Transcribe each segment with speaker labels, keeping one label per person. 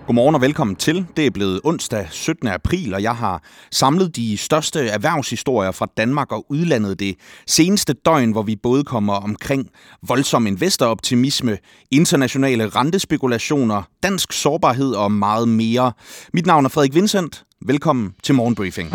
Speaker 1: Godmorgen og velkommen til. Det er blevet onsdag 17. april, og jeg har samlet de største erhvervshistorier fra Danmark og udlandet det seneste døgn, hvor vi både kommer omkring voldsom investoroptimisme, internationale rentespekulationer, dansk sårbarhed og meget mere. Mit navn er Frederik Vincent. Velkommen til Morgenbriefing.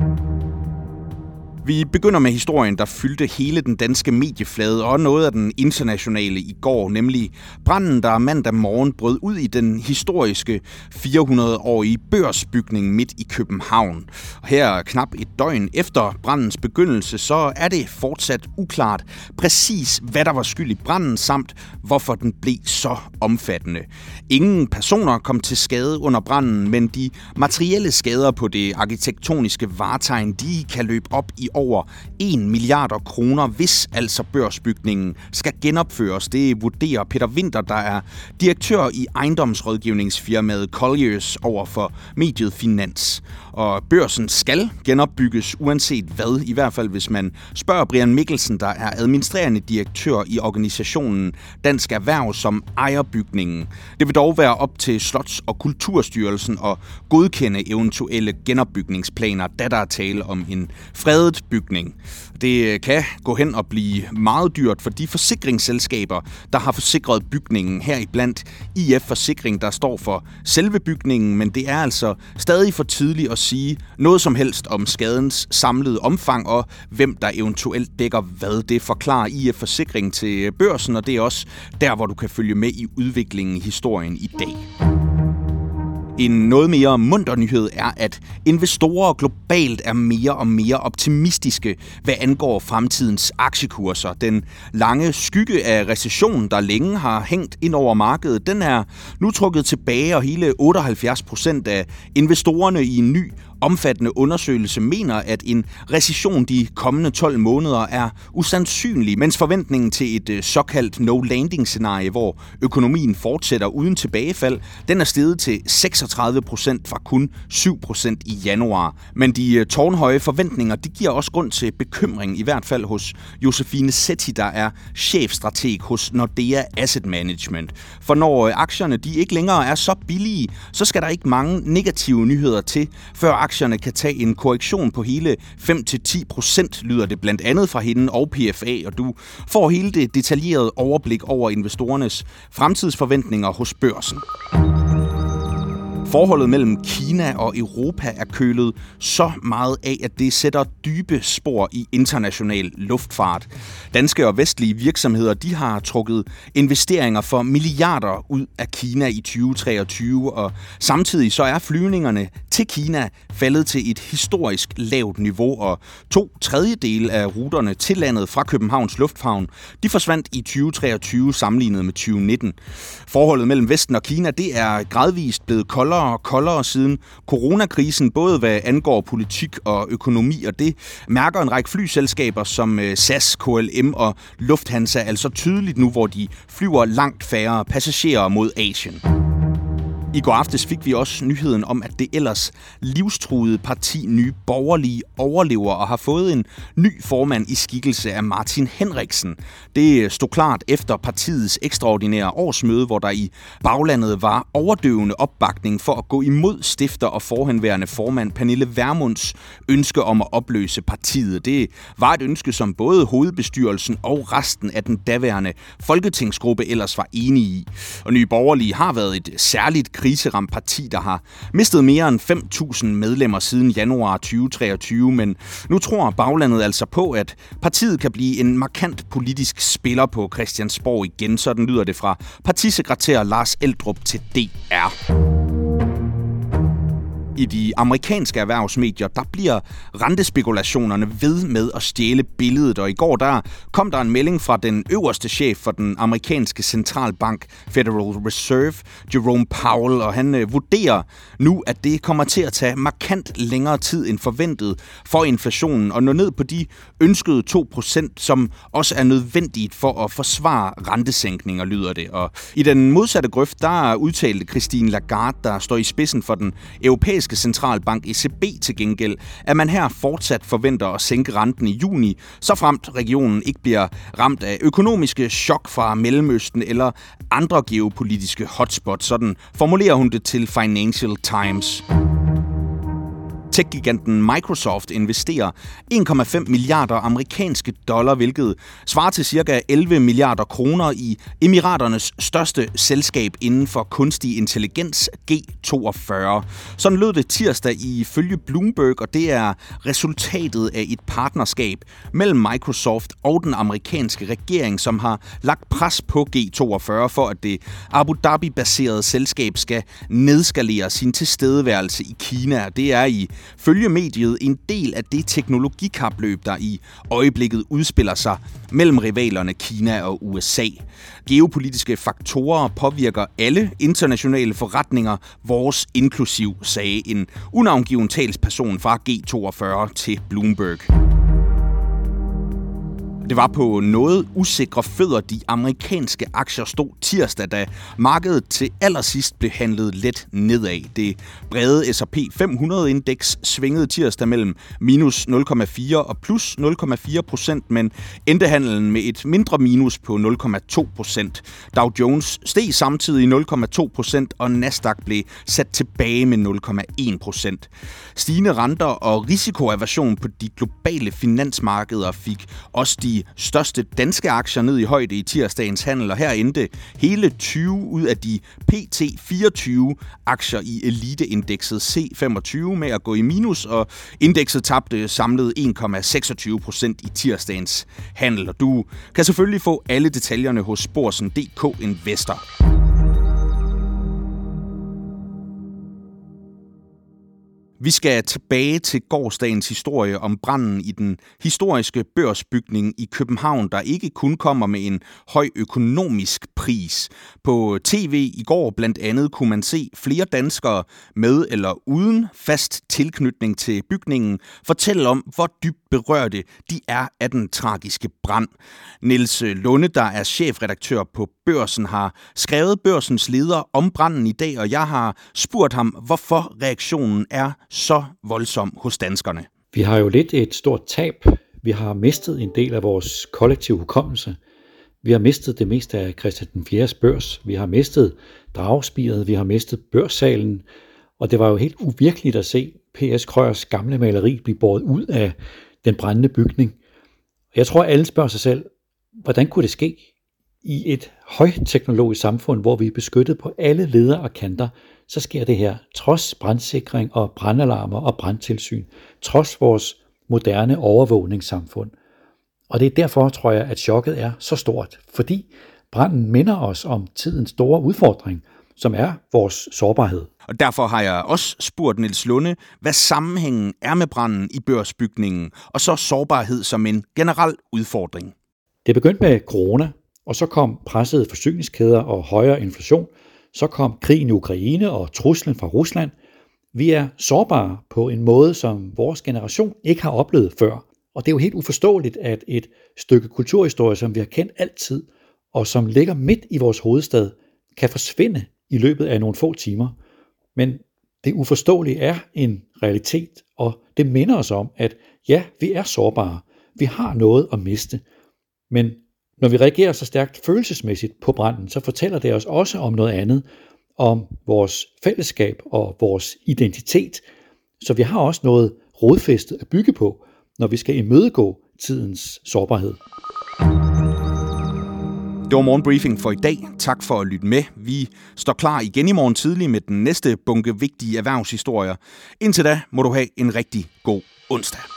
Speaker 1: Vi begynder med historien, der fyldte hele den danske medieflade og noget af den internationale i går, nemlig branden, der mandag morgen brød ud i den historiske 400-årige børsbygning midt i København. Og her knap et døgn efter brandens begyndelse, så er det fortsat uklart præcis, hvad der var skyld i branden, samt hvorfor den blev så omfattende. Ingen personer kom til skade under branden, men de materielle skader på det arkitektoniske vartegn, de kan løbe op i over 1 milliard kroner, hvis altså børsbygningen skal genopføres. Det vurderer Peter Winther, der er direktør i ejendomsrådgivningsfirmaet Colliers over for mediet Finans. Og børsen skal genopbygges uanset hvad, i hvert fald hvis man spørger Brian Mikkelsen, der er administrerende direktør i organisationen Dansk Erhverv, som ejer bygningen. Det vil dog være op til Slots- og Kulturstyrelsen at godkende eventuelle genopbygningsplaner, da der er tale om en fredet bygning. Det kan gå hen og blive meget dyrt for de forsikringsselskaber, der har forsikret bygningen, heriblandt IF Forsikring, der står for selve bygningen, men det er altså stadig for tidligt at sige noget som helst om skadens samlede omfang og hvem der eventuelt dækker hvad. Det forklarer IF Forsikring til børsen, og det er også der, hvor du kan følge med i udviklingen i historien i dag. En noget mere munter nyhed er, at investorer globalt er mere og mere optimistiske, hvad angår fremtidens aktiekurser. Den lange skygge af recession, der længe har hængt ind over markedet, den er nu trukket tilbage, og hele 78% af investorerne i en ny omfattende undersøgelse mener, at en recession de kommende 12 måneder er usandsynlig, mens forventningen til et såkaldt no-landing-scenarie, hvor økonomien fortsætter uden tilbagefald, den er steget til 36% fra kun 7% i januar. Men de tårnhøje forventninger, de giver også grund til bekymring, i hvert fald hos Josefine Setti, der er chefstrateg hos Nordea Asset Management. For når aktierne de ikke længere er så billige, så skal der ikke mange negative nyheder til, før aktierne kan tage en korrektion på hele 5-10%, lyder det blandt andet fra hende og PFA, og du får hele det detaljerede overblik over investorernes fremtidsforventninger hos børsen. Forholdet mellem Kina og Europa er kølet så meget af, at det sætter dybe spor i international luftfart. Danske og vestlige virksomheder de har trukket investeringer for milliarder ud af Kina i 2023, og samtidig så er flyvningerne til Kina faldet til et historisk lavt niveau, og 2/3 af ruterne til landet fra Københavns Lufthavn de forsvandt i 2023 sammenlignet med 2019. Forholdet mellem Vesten og Kina det er gradvist blevet koldere og koldere siden coronakrisen, både hvad angår politik og økonomi, og det mærker en række flyselskaber som SAS, KLM og Lufthansa altså tydeligt nu, hvor de flyver langt færre passagerer mod Asien. I går aftes fik vi også nyheden om, at det ellers livstruede parti Nye Borgerlige overlever og har fået en ny formand i skikkelse af Martin Henriksen. Det stod klart efter partiets ekstraordinære årsmøde, hvor der i baglandet var overdøvende opbakning for at gå imod stifter og forhenværende formand Pernille Vermunds ønske om at opløse partiet. Det var et ønske, som både hovedbestyrelsen og resten af den daværende folketingsgruppe ellers var enige i. Og Nye Borgerlige har været et særligt kriseramt parti, der har mistet mere end 5.000 medlemmer siden januar 2023, men nu tror baglandet altså på, at partiet kan blive en markant politisk spiller på Christiansborg igen. Sådan lyder det fra partisekretær Lars Eldrup til DR. I de amerikanske erhvervsmedier, der bliver rentespekulationerne ved med at stjæle billedet, og i går der kom der en melding fra den øverste chef for den amerikanske centralbank Federal Reserve, Jerome Powell, og han vurderer nu, at det kommer til at tage markant længere tid end forventet for inflationen og nå ned på de ønskede 2%, som også er nødvendigt for at forsvare rentesænkninger, lyder det. Og i den modsatte grøft, der udtalte Christine Lagarde, der står i spidsen for den europæiske amerikanske centralbank ECB til gengæld, at man her fortsat forventer at sænke renten i juni, såfremt regionen ikke bliver ramt af økonomiske chok fra Mellemøsten eller andre geopolitiske hotspots. Sådan formulerer hun det til Financial Times. Tech-giganten Microsoft investerer 1,5 milliarder amerikanske dollar, hvilket svarer til ca. 11 milliarder kroner i Emiraternes største selskab inden for kunstig intelligens, G42. Sådan lød det tirsdag ifølge Bloomberg, og det er resultatet af et partnerskab mellem Microsoft og den amerikanske regering, som har lagt pres på G42 for, at det Abu Dhabi-baserede selskab skal nedskalere sin tilstedeværelse i Kina. Det er følge mediet en del af det teknologikapløb, der i øjeblikket udspiller sig mellem rivalerne Kina og USA. Geopolitiske faktorer påvirker alle internationale forretninger, vores inklusiv, sagde en unavngiven talsperson fra G42 til Bloomberg. Det var på noget usikre fødder, de amerikanske aktier stod tirsdag, da markedet til allersidst blev handlet let nedad. Det brede S&P 500-indeks svingede tirsdag mellem minus 0,4 og plus 0,4%, men endte handlen med et mindre minus på 0,2%. Dow Jones steg samtidig 0,2%, og Nasdaq blev sat tilbage med 0,1%. Stigende renter og risikoaversion på de globale finansmarkeder fik også de største danske aktier ned i højde i tirsdagens handel, og her endte hele 20 ud af de PT 24 aktier i eliteindekset C25 med at gå i minus, og indekset tabte samlet 1,26% i tirsdagens handel. Og du kan selvfølgelig få alle detaljerne hos Børsen.dk Investor. Vi skal tilbage til gårsdagens historie om branden i den historiske børsbygning i København, der ikke kun kommer med en høj økonomisk pris. På tv i går blandt andet kunne man se flere danskere med eller uden fast tilknytning til bygningen fortælle om, hvor dybt berørte de er af den tragiske brand. Niels Lunde, der er chefredaktør på Børsen, har skrevet Børsens leder om branden i dag, og jeg har spurgt ham, hvorfor reaktionen er så voldsom hos danskerne.
Speaker 2: Vi har jo lidt et stort tab. Vi har mistet en del af vores kollektive hukommelse. Vi har mistet det meste af Christian den 4. børs. Vi har mistet Dragespiret. Vi har mistet børssalen. Og det var jo helt uvirkeligt at se P.S. Krøyers gamle maleri blive båret ud af den brændende bygning. Jeg tror, alle spørger sig selv, hvordan kunne det ske? I et højteknologisk samfund, hvor vi er beskyttet på alle leder og kanter, så sker det her trods brandsikring og brandalarmer og brandtilsyn, trods vores moderne overvågningssamfund. Og det er derfor, tror jeg, at chokket er så stort, fordi branden minder os om tidens store udfordring, som er vores sårbarhed.
Speaker 1: Og derfor har jeg også spurgt Niels Lunde, hvad sammenhængen er med branden i børsbygningen, og så sårbarhed som en generel udfordring.
Speaker 2: Det begyndte med corona, og så kom pressede forsyningskæder og højere inflation. Så kom krigen i Ukraine og truslen fra Rusland. Vi er sårbare på en måde, som vores generation ikke har oplevet før. Og det er jo helt uforståeligt, at et stykke kulturhistorie, som vi har kendt altid, og som ligger midt i vores hovedstad, kan forsvinde i løbet af nogle få timer. Men det uforståelige er en realitet, og det minder os om, at ja, vi er sårbare. Vi har noget at miste. Men når vi reagerer så stærkt følelsesmæssigt på branden, så fortæller det os også om noget andet, om vores fællesskab og vores identitet. Så vi har også noget rodfæstet at bygge på, når vi skal imødegå tidens sårbarhed.
Speaker 1: Det var morgenbriefing for i dag. Tak for at lytte med. Vi står klar igen i morgen tidlig med den næste bunke vigtige erhvervshistorier. Indtil da må du have en rigtig god onsdag.